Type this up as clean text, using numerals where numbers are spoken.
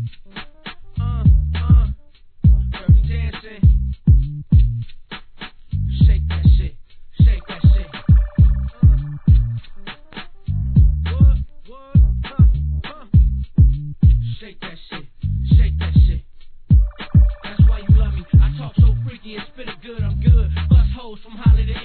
Dirty dancing. Shake that shit. Shake that shit. What? Shake that shit. Shake that shit. That's why you love me. I talk so freaky and spit it good. I'm good. Bust hoes from Holiday